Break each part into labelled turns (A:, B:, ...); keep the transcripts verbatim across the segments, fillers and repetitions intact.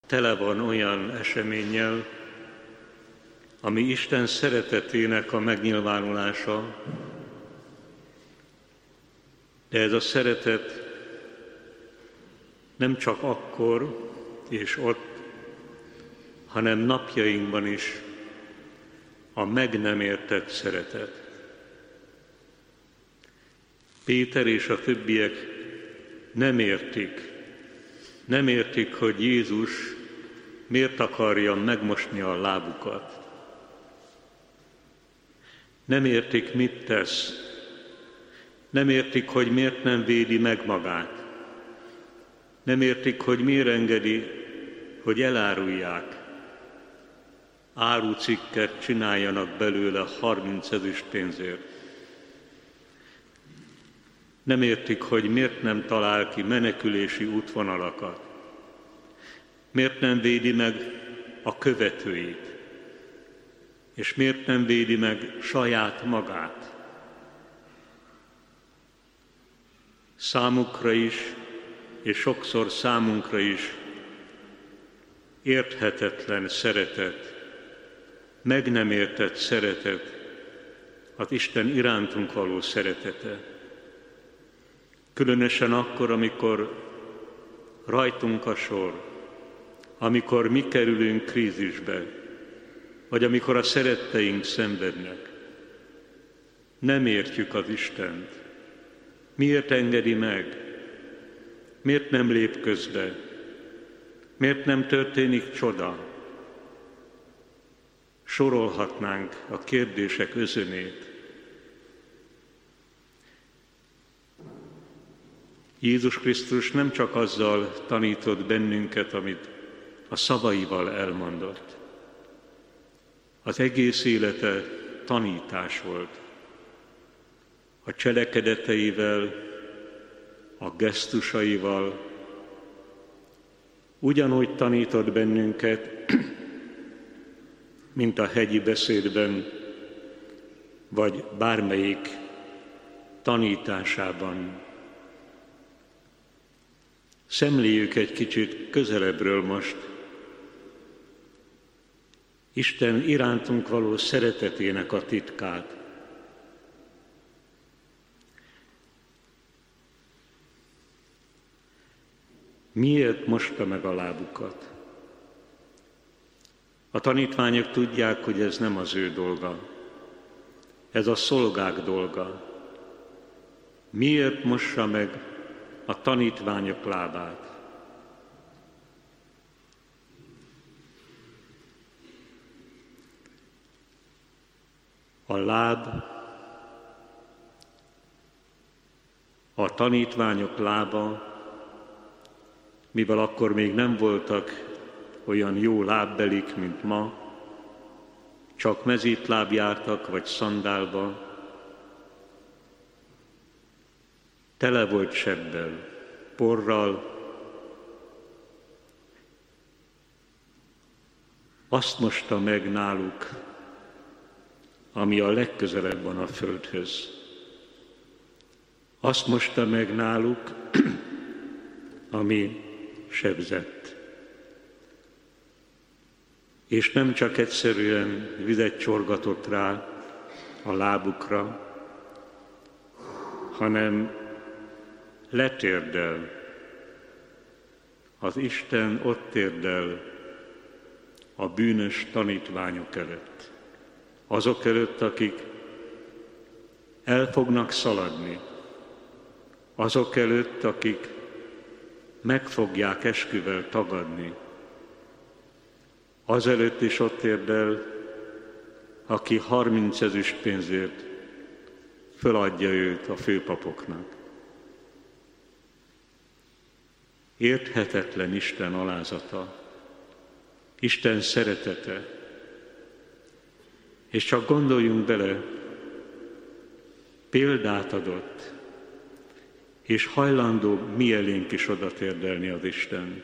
A: Tele van olyan eseménnyel, ami Isten szeretetének a megnyilvánulása, de ez a szeretet nem csak akkor és ott, hanem napjainkban is a meg nem értett szeretet. Péter és a többiek nem értik, nem értik, hogy Jézus miért akarja megmosni a lábukat. Nem értik, mit tesz. Nem értik, hogy miért nem védi meg magát. Nem értik, hogy miért engedi, hogy elárulják. Árucikket csináljanak belőle harminc ezüstpénzért. Nem értik, hogy miért nem talál ki menekülési útvonalakat. Miért nem védi meg a követőit. És miért nem védi meg saját magát. Számukra is, és sokszor számunkra is érthetetlen szeretet, meg nem értett szeretet, az Isten irántunk való szeretete. Különösen akkor, amikor rajtunk a sor, amikor mi kerülünk krízisbe, vagy amikor a szeretteink szenvednek. Nem értjük az Istent. Miért engedi meg? Miért nem lép közbe? Miért nem történik csoda? Sorolhatnánk a kérdések özönét. Jézus Krisztus nem csak azzal tanított bennünket, amit a szavaival elmondott. Az egész élete tanítás volt. A cselekedeteivel, a gesztusaival, ugyanúgy tanított bennünket, mint a hegyi beszédben, vagy bármelyik tanításában. Szemléljük egy kicsit közelebbről most Isten irántunk való szeretetének a titkát. Miért mosta meg a lábukat? A tanítványok tudják, hogy ez nem az ő dolga. Ez a szolgák dolga. Miért mossa meg a tanítványok lábát? A láb, a tanítványok lába, mivel akkor még nem voltak olyan jó lábbelik, mint ma, csak mezítláb jártak, vagy szandálba, tele volt sebbel, porral. Azt mosta meg náluk, ami a legközelebb van a földhöz. Azt mosta meg náluk, ami sebzett. És nem csak egyszerűen vizet csorgatott rá a lábukra, hanem letérdel. Az Isten ott térdel a bűnös tanítványok előtt. Azok előtt, akik el fognak szaladni. Azok előtt, akik meg fogják esküvel tagadni. Azelőtt is ott térdel, aki harminc ezüstpénzért föladja őt a főpapoknak. Érthetetlen Isten alázata, Isten szeretete. És csak gondoljunk bele, példát adott, és hajlandó mi elénk is oda térdelni az Isten.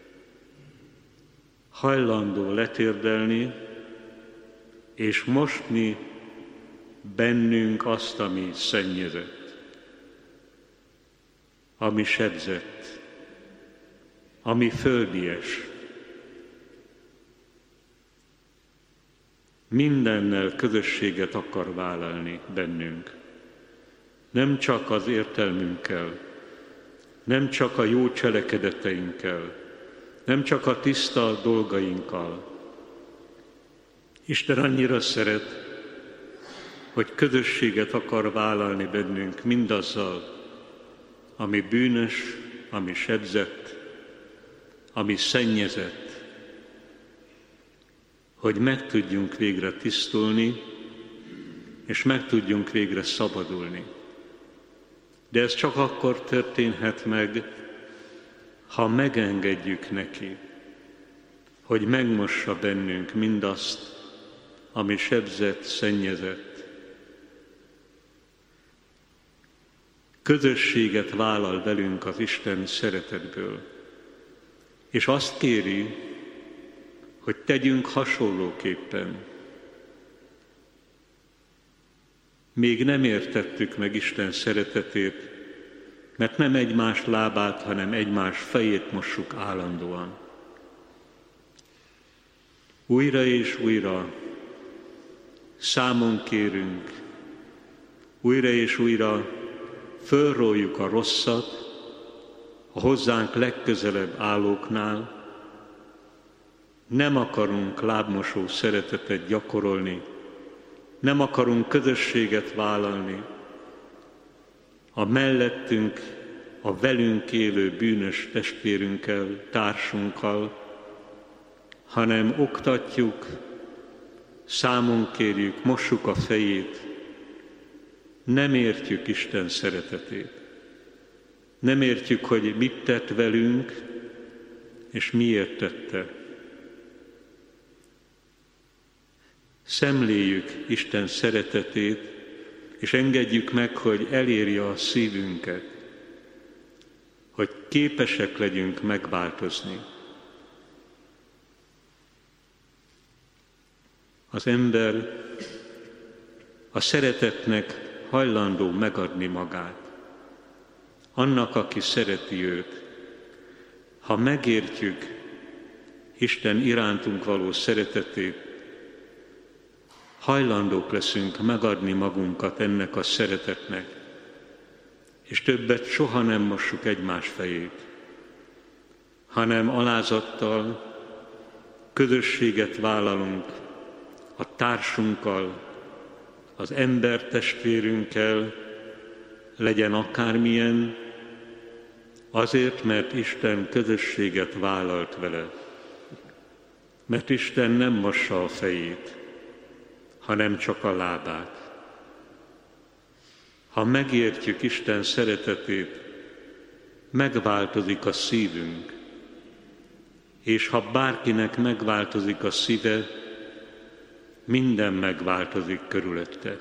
A: Hajlandó letérdelni, és mosni bennünk azt, ami szennyezett, ami sebzett, ami földies, mindennel közösséget akar vállalni bennünk. Nem csak az értelmünkkel, nem csak a jó cselekedeteinkkel, nem csak a tiszta dolgainkkal. Isten annyira szeret, hogy közösséget akar vállalni bennünk mindazzal, ami bűnös, ami sebzett, ami szennyezett, hogy meg tudjunk végre tisztulni, és meg tudjunk végre szabadulni. De ez csak akkor történhet meg, ha megengedjük neki, hogy megmossa bennünk mindazt, ami sebzett, szennyezett. Közösséget vállal velünk az Isten szeretetből, és azt kéri, hogy tegyünk hasonlóképpen. Még nem értettük meg Isten szeretetét, mert nem egymás lábát, hanem egymás fejét mossuk állandóan. Újra és újra számon kérünk, újra és újra fölróljuk a rosszat a hozzánk legközelebb állóknál. Nem akarunk lábmosó szeretetet gyakorolni, nem akarunk közösséget vállalni a mellettünk, a velünk élő bűnös testvérünkkel, társunkkal, hanem oktatjuk, számon kérjük, mossuk a fejét. Nem értjük Isten szeretetét. Nem értjük, hogy mit tett velünk, és miért tette. Szemléljük Isten szeretetét, és engedjük meg, hogy elérje a szívünket, hogy képesek legyünk megváltozni. Az ember a szeretetnek hajlandó megadni magát. Annak, aki szereti őt. Ha megértjük Isten irántunk való szeretetét, hajlandók leszünk megadni magunkat ennek a szeretetnek, és többet soha nem mossuk egymás fejét, hanem alázattal közösséget vállalunk a társunkkal, az ember testvérünkkel, legyen akármilyen, azért, mert Isten közösséget vállalt vele. Mert Isten nem mossa a fejét, hanem csak a lábát. Ha megértjük Isten szeretetét, megváltozik a szívünk, és ha bárkinek megváltozik a szíve, minden megváltozik körülötte.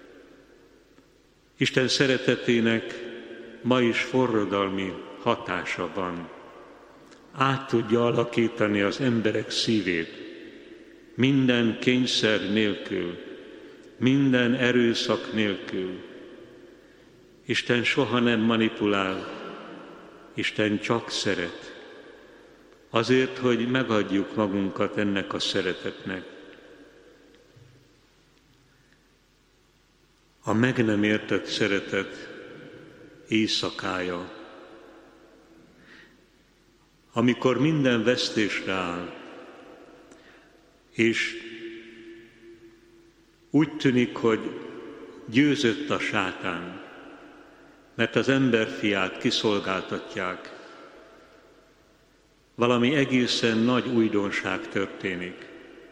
A: Isten szeretetének ma is forradalmi hatása van. Át tudja alakítani az emberek szívét, minden kényszer nélkül, minden erőszak nélkül. Isten soha nem manipulál, Isten csak szeret. Azért, hogy megadjuk magunkat ennek a szeretetnek. A meg nem értett szeretet éjszakája, amikor minden vesztésre áll, és úgy tűnik, hogy győzött a sátán, mert az emberfiát kiszolgáltatják. Valami egészen nagy újdonság történik.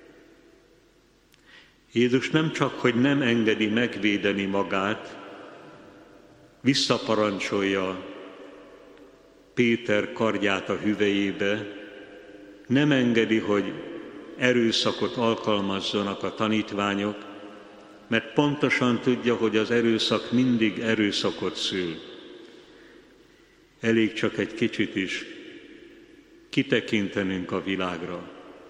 A: Jézus nem csak, hogy nem engedi megvédeni magát, visszaparancsolja Péter kardját a hüvelyébe, nem engedi, hogy erőszakot alkalmazzanak a tanítványok, mert pontosan tudja, hogy az erőszak mindig erőszakot szül. Elég csak egy kicsit is kitekintenünk a világra.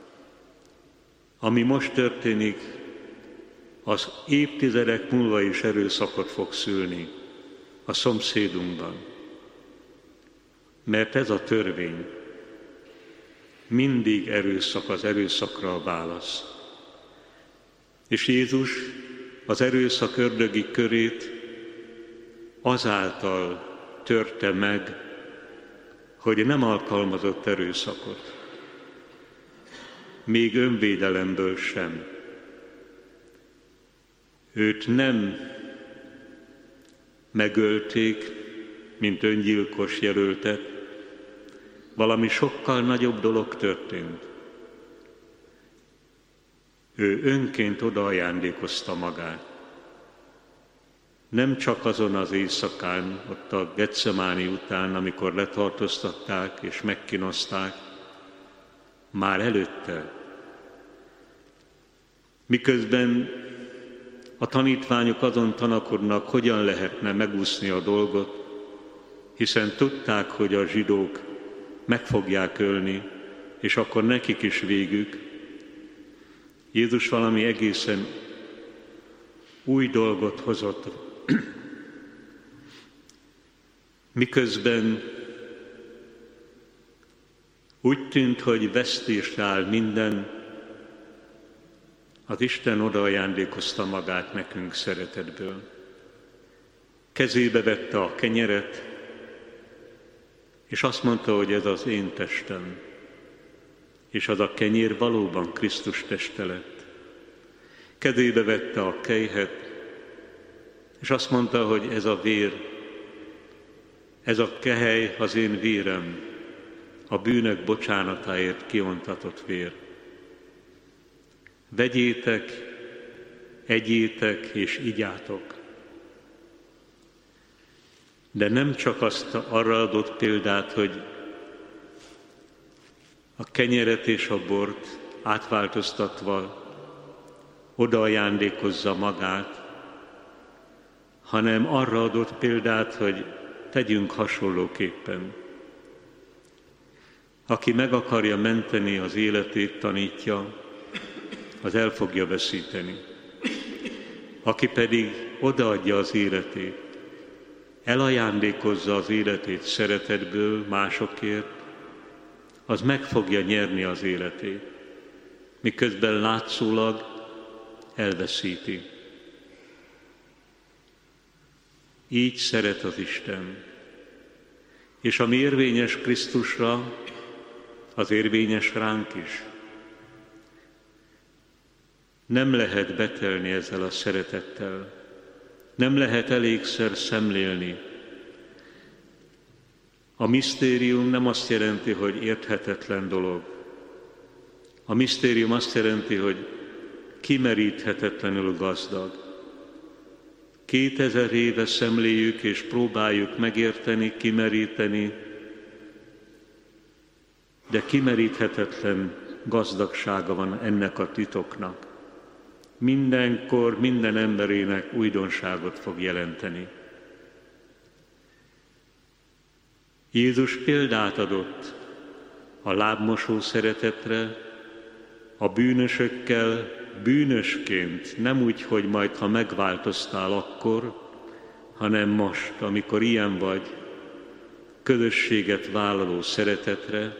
A: Ami most történik, az évtizedek múlva is erőszakot fog szülni a szomszédunkban. Mert ez a törvény. Mindig erőszak az erőszakra a válasz. És Jézus az erőszak ördögi körét azáltal törte meg, hogy nem alkalmazott erőszakot, még önvédelemből sem. Őt nem megölték, mint öngyilkos jelöltet, valami sokkal nagyobb dolog történt. Ő önként odaajándékozta magát. Nem csak azon az éjszakán, ott a Getsemáni után, amikor letartóztatták és megkínozták, már előtte. Miközben a tanítványok azon tanakodnak, hogyan lehetne megúszni a dolgot, hiszen tudták, hogy a zsidók meg fogják ölni, és akkor nekik is végük. Jézus valami egészen új dolgot hozott. Miközben úgy tűnt, hogy vesztésre áll minden, az Isten odaajándékozta magát nekünk szeretetből. Kezébe vette a kenyeret, és azt mondta, hogy ez az én testem. És az a kenyér valóban Krisztus teste lett. Kezébe vette a kelyhet, és azt mondta, hogy ez a vér, ez a kehely az én vérem, a bűnök bocsánatáért kiontatott vér. Vegyétek, egyétek és igyátok. De nem csak azt arra adott példát, hogy a kenyeret és a bort átváltoztatva odaajándékozza magát, hanem arra adott példát, hogy tegyünk hasonlóképpen. Aki meg akarja menteni az életét, tanítja, az el fogja veszíteni. Aki pedig odaadja az életét, elajándékozza az életét szeretetből másokért, az meg fogja nyerni az életét, miközben látszólag elveszíti. Így szeret az Isten. És ami érvényes Krisztusra, az érvényes ránk is. Nem lehet betelni ezzel a szeretettel. Nem lehet elégszer szemlélni. A misztérium nem azt jelenti, hogy érthetetlen dolog. A misztérium azt jelenti, hogy kimeríthetetlenül gazdag. Kétezer éve szemléljük és próbáljuk megérteni, kimeríteni, de kimeríthetetlen gazdagsága van ennek a titoknak. Mindenkor, minden emberének újdonságot fog jelenteni. Jézus példát adott a lábmosó szeretetre, a bűnösökkel bűnösként, nem úgy, hogy majd, ha megváltoztál akkor, hanem most, amikor ilyen vagy, közösséget vállaló szeretetre,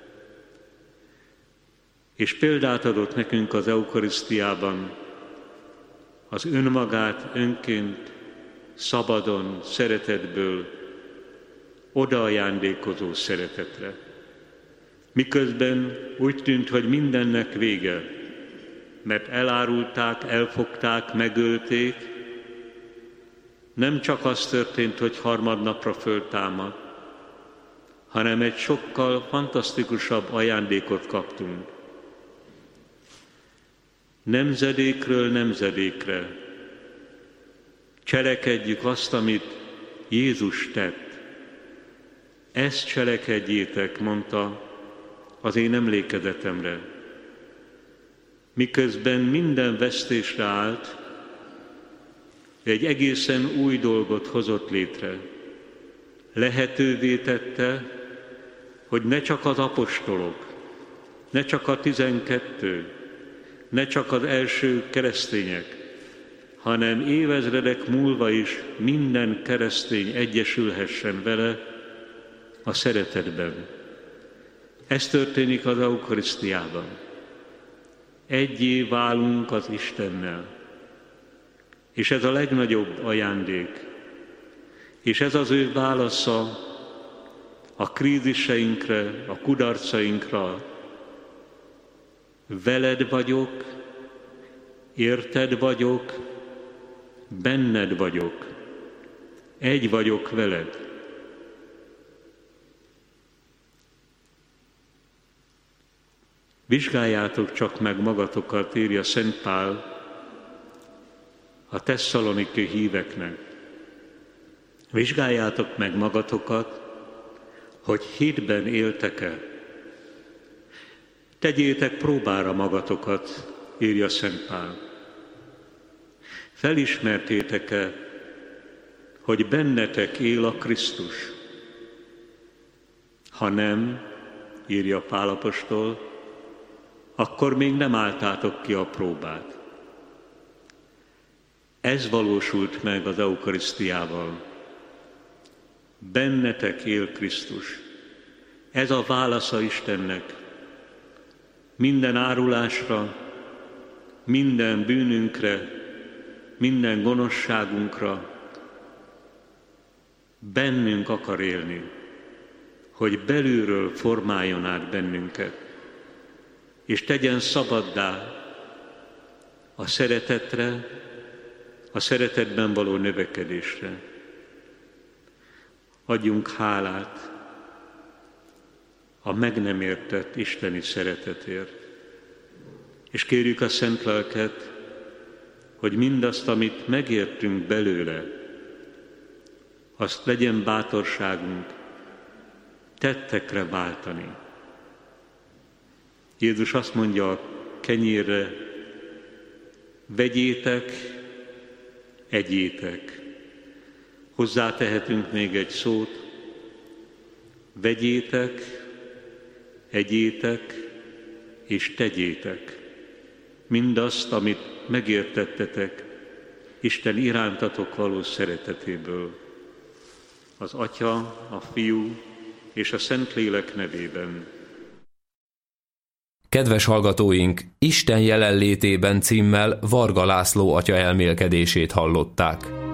A: és példát adott nekünk az eukarisztiában, az önmagát önként, szabadon, szeretetből odaajándékozó szeretetre. Miközben úgy tűnt, hogy mindennek vége, mert elárulták, elfogták, megölték, nem csak az történt, hogy harmadnapra föltámad, hanem egy sokkal fantasztikusabb ajándékot kaptunk. Nemzedékről nemzedékre cselekedjük azt, amit Jézus tett. Ezt cselekedjétek, mondta, az én emlékezetemre. Miközben minden vesztésre állt, egy egészen új dolgot hozott létre. Lehetővé tette, hogy ne csak az apostolok, ne csak a tizenkettő, ne csak az első keresztények, hanem évezredek múlva is minden keresztény egyesülhessen vele a szeretetben. Ez történik az eukarisztiában. egyé válunk az Istennel. És ez a legnagyobb ajándék. És ez az ő válasza a kríziseinkre, a kudarcainkra. Veled vagyok, érted vagyok, benned vagyok, egy vagyok veled. Vizsgáljátok csak meg magatokat, írja Szent Pál a tesszalonikai híveknek. Vizsgáljátok meg magatokat, hogy hitben éltek-e. Tegyétek próbára magatokat, írja Szent Pál. Felismertétek-e, hogy bennetek él a Krisztus? Ha nem, írja Pál apostol, akkor még nem álltátok ki a próbát. Ez valósult meg az eukarisztiával. Bennetek él Krisztus. Ez a válasza Istennek. Minden árulásra, minden bűnünkre, minden gonoszságunkra bennünk akar élni, hogy belülről formáljon át bennünket, és tegyen szabaddá a szeretetre, a szeretetben való növekedésre. Adjunk hálát a meg nem értett isteni szeretetért, és kérjük a Szent Lelket, hogy mindazt, amit megértünk belőle, azt legyen bátorságunk tettekre váltani. Jézus azt mondja a kenyérre, vegyétek, egyétek. Hozzátehetünk még egy szót, vegyétek, egyétek és tegyétek mindazt, amit megértettetek Isten irántatok való szeretetéből. Az Atya, a Fiú és a Szentlélek nevében.
B: Kedves hallgatóink, Isten jelenlétében címmel Varga László atya elmélkedését hallották.